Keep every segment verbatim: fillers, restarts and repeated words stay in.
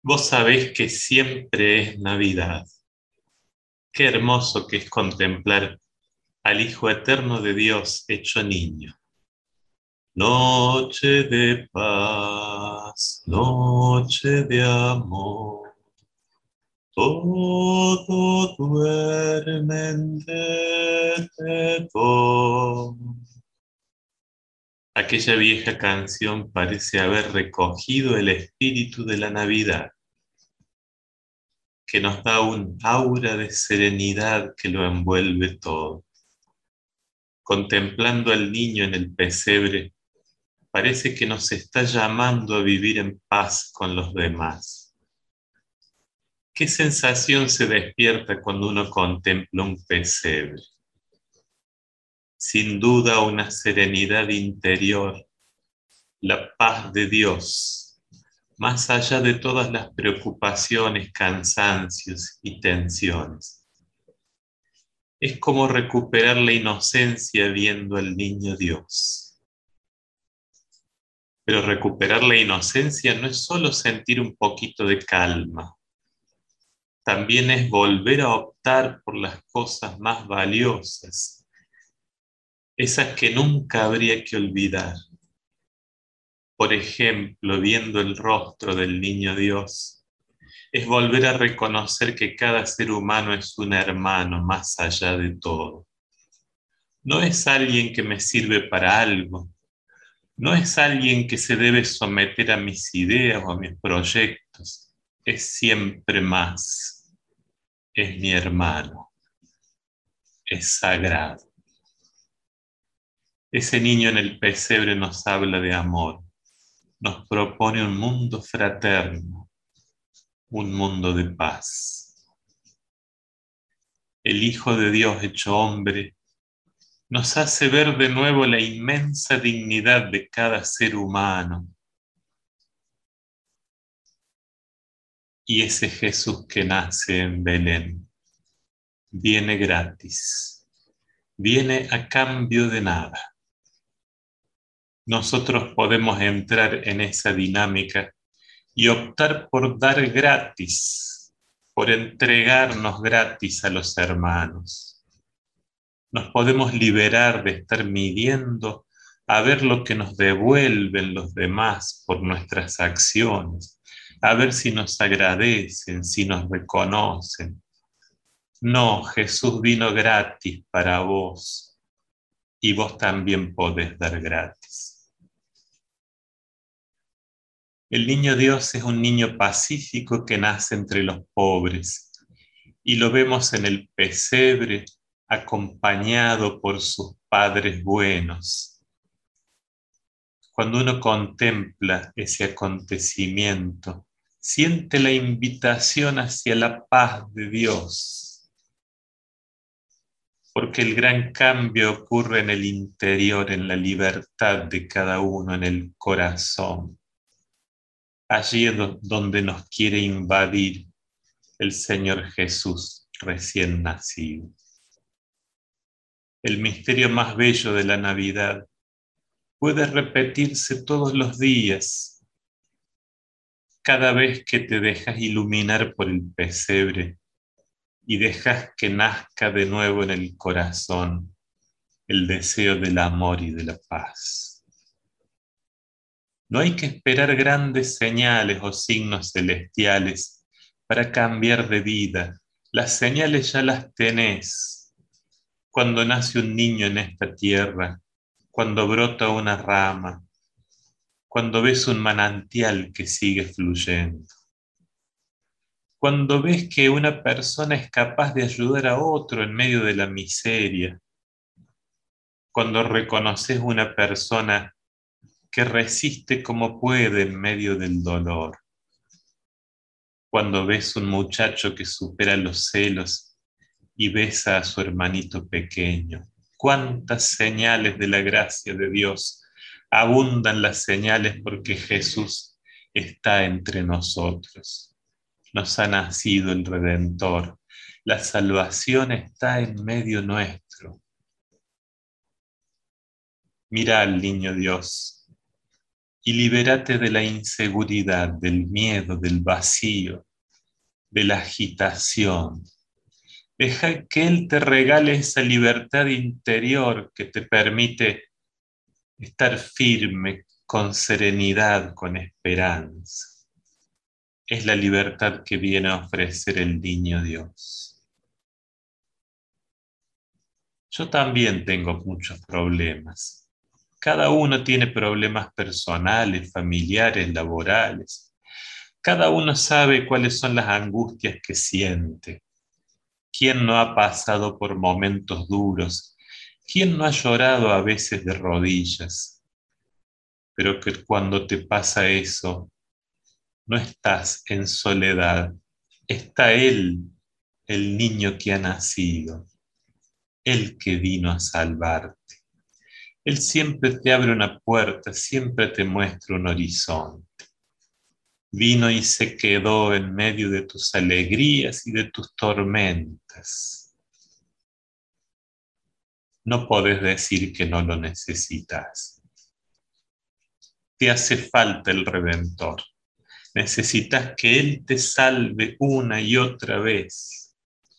Vos sabés que siempre es Navidad. Qué hermoso que es contemplar al Hijo Eterno de Dios hecho niño. Noche de paz, noche de amor, todo duerme en derredor. Aquella vieja canción parece haber recogido el espíritu de la Navidad, que nos da un aura de serenidad que lo envuelve todo. Contemplando al niño en el pesebre, parece que nos está llamando a vivir en paz con los demás. ¿Qué sensación se despierta cuando uno contempla un pesebre? Sin duda una serenidad interior, la paz de Dios, más allá de todas las preocupaciones, cansancios y tensiones. Es como recuperar la inocencia viendo al niño Dios. Pero recuperar la inocencia no es solo sentir un poquito de calma, también es volver a optar por las cosas más valiosas, esas que nunca habría que olvidar. Por ejemplo, viendo el rostro del niño Dios, es volver a reconocer que cada ser humano es un hermano más allá de todo. No es alguien que me sirve para algo, no es alguien que se debe someter a mis ideas o a mis proyectos, es siempre más, es mi hermano, es sagrado. Ese niño en el pesebre nos habla de amor, nos propone un mundo fraterno, un mundo de paz. El Hijo de Dios hecho hombre nos hace ver de nuevo la inmensa dignidad de cada ser humano. Y ese Jesús que nace en Belén viene gratis, viene a cambio de nada. Nosotros podemos entrar en esa dinámica y optar por dar gratis, por entregarnos gratis a los hermanos. Nos podemos liberar de estar midiendo a ver lo que nos devuelven los demás por nuestras acciones, a ver si nos agradecen, si nos reconocen. No, Jesús vino gratis para vos y vos también podés dar gratis. El niño Dios es un niño pacífico que nace entre los pobres y lo vemos en el pesebre acompañado por sus padres buenos. Cuando uno contempla ese acontecimiento, siente la invitación hacia la paz de Dios, porque el gran cambio ocurre en el interior, en la libertad de cada uno, en el corazón. Allí es donde nos quiere invadir el Señor Jesús recién nacido. El misterio más bello de la Navidad puede repetirse todos los días, cada vez que te dejas iluminar por el pesebre y dejas que nazca de nuevo en el corazón el deseo del amor y de la paz. No hay que esperar grandes señales o signos celestiales para cambiar de vida. Las señales ya las tenés. Cuando nace un niño en esta tierra, cuando brota una rama, cuando ves un manantial que sigue fluyendo, cuando ves que una persona es capaz de ayudar a otro en medio de la miseria, cuando reconoces una persona que resiste como puede en medio del dolor, cuando ves un muchacho que supera los celos y besa a su hermanito pequeño. Cuántas señales de la gracia de Dios. Abundan las señales porque Jesús está entre nosotros. Nos ha nacido el Redentor. La salvación está en medio nuestro. Mira al niño Dios. y libérate de la inseguridad, del miedo, del vacío, de la agitación. Deja que Él te regale esa libertad interior que te permite estar firme, con serenidad, con esperanza. Es la libertad que viene a ofrecer el niño Dios. Yo también tengo muchos problemas. Cada uno tiene problemas personales, familiares, laborales. Cada uno sabe cuáles son las angustias que siente. ¿Quién no ha pasado por momentos duros? ¿Quién no ha llorado a veces de rodillas? Pero que cuando te pasa eso, no estás en soledad. Está Él, el niño que ha nacido, el que vino a salvarte. Él siempre te abre una puerta, siempre te muestra un horizonte. Vino y se quedó en medio de tus alegrías y de tus tormentas. No podés decir que no lo necesitas. Te hace falta el Redentor. Necesitas que Él te salve una y otra vez.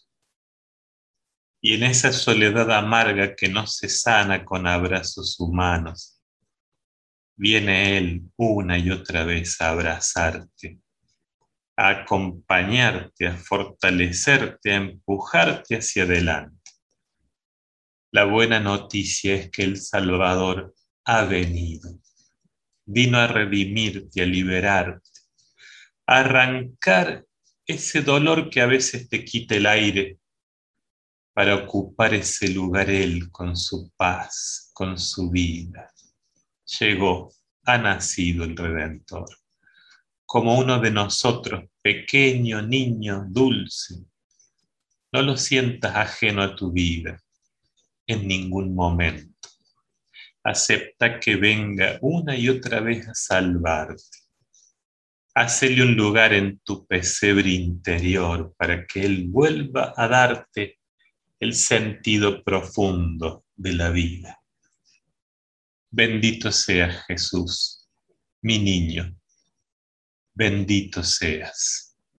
Y en esa soledad amarga que no se sana con abrazos humanos, viene Él una y otra vez a abrazarte, a acompañarte, a fortalecerte, a empujarte hacia adelante. La buena noticia es que el Salvador ha venido. Vino a redimirte, a liberarte, a arrancar ese dolor que a veces te quita el aire para ocupar ese lugar Él con su paz, con su vida. Llegó, ha nacido el Redentor, como uno de nosotros, pequeño, niño, dulce. No lo sientas ajeno a tu vida en ningún momento. Acepta que venga una y otra vez a salvarte. Hacele un lugar en tu pesebre interior para que Él vuelva a darte el sentido profundo de la vida. Bendito seas, Jesús, mi niño. Bendito seas.